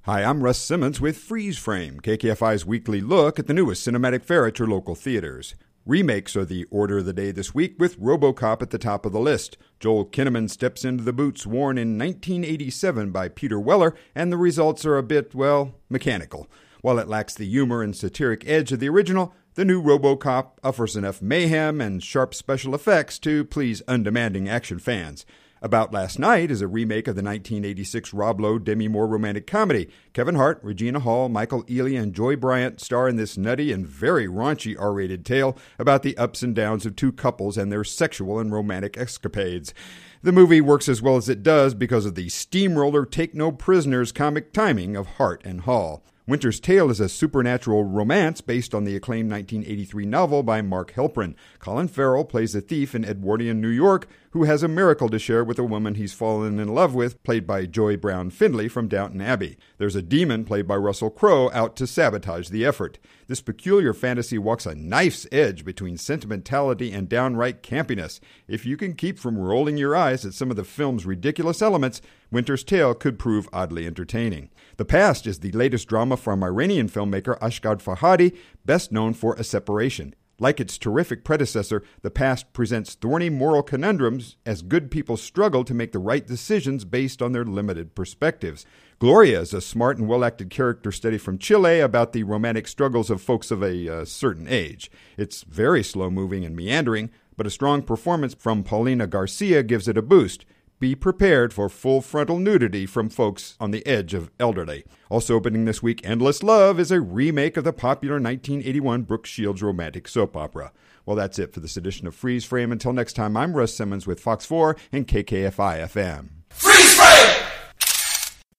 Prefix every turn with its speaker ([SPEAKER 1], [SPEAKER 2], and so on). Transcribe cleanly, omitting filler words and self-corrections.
[SPEAKER 1] Hi, I'm Russ Simmons with Freeze Frame, KKFI's weekly look at the newest cinematic fare at your local theaters. Remakes are the order of the day this week, with RoboCop at the top of the list. Joel Kinnaman steps into the boots worn in 1987 by Peter Weller, and the results are a bit, mechanical. While it lacks the humor and satiric edge of the original, the new RoboCop offers enough mayhem and sharp special effects to please undemanding action fans. About Last Night is a remake of the 1986 Rob Lowe Demi Moore romantic comedy. Kevin Hart, Regina Hall, Michael Ealy, and Joy Bryant star in this nutty and very raunchy R-rated tale about the ups and downs of two couples and their sexual and romantic escapades. The movie works as well as it does because of the steamroller take-no-prisoners comic timing of Hart and Hall. Winter's Tale is a supernatural romance based on the acclaimed 1983 novel by Mark Helprin. Colin Farrell plays a thief in Edwardian New York who has a miracle to share with a woman he's fallen in love with, played by Joy Brown Findlay from Downton Abbey. There's a demon, played by Russell Crowe, out to sabotage the effort. This peculiar fantasy walks a knife's edge between sentimentality and downright campiness. If you can keep from rolling your eyes at some of the film's ridiculous elements, Winter's Tale could prove oddly entertaining. The Past is the latest drama from Iranian filmmaker Asghar Farhadi, best known for A Separation. Like its terrific predecessor, The Past presents thorny moral conundrums as good people struggle to make the right decisions based on their limited perspectives. Gloria is a smart and well-acted character study from Chile about the romantic struggles of folks of a certain age. It's very slow-moving and meandering, but a strong performance from Paulina Garcia gives it a boost. Be prepared for full frontal nudity from folks on the edge of elderly. Also opening this week, Endless Love is a remake of the popular 1981 Brooke Shields romantic soap opera. Well, that's it for this edition of Freeze Frame. Until next time, I'm Russ Simmons with Fox 4 and KKFI FM.
[SPEAKER 2] Freeze Frame!